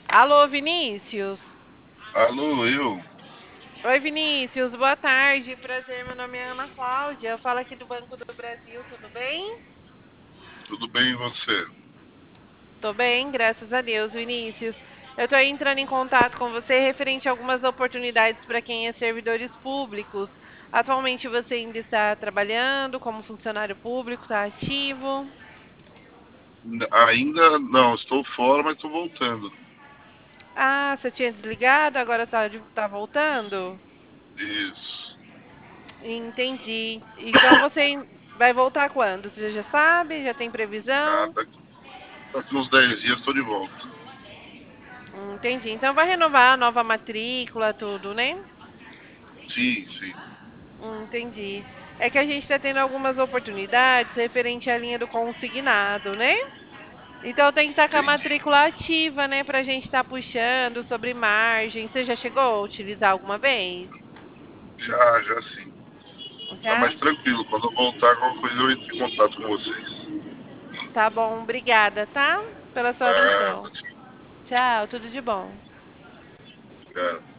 Alô, Vinícius? Alô, eu? Oi, Vinícius, boa tarde. Prazer, meu nome é Ana Cláudia. Eu falo aqui do Banco do Brasil, tudo bem? Tudo bem e você? Tô bem, graças a Deus, Vinícius. Eu tô entrando em contato com você referente a algumas oportunidades para quem é servidores públicos. Atualmente você ainda está trabalhando como funcionário público, está ativo? Ainda não, estou fora, mas estou voltando. Ah, você tinha desligado, agora tá voltando? Isso. Entendi. Então você vai voltar quando? Você já sabe? Já tem Ah, previsão? daqui uns 10 dias estou de volta. Entendi. Então vai renovar a nova matrícula, tudo, né? Sim, sim. Entendi. É que a gente está tendo algumas oportunidades referente à linha do consignado, né? Então tem que estar com a Entendi. matrícula ativa, né? Para a gente estar puxando sobre margem. Você já chegou a utilizar alguma vez? Já sim. Tá Já? mais tranquilo. Quando eu voltar, qualquer coisa eu entro em contato com vocês. Tá bom, obrigada, tá? Pela sua Ah, atenção. Tchau, tudo de bom. obrigado.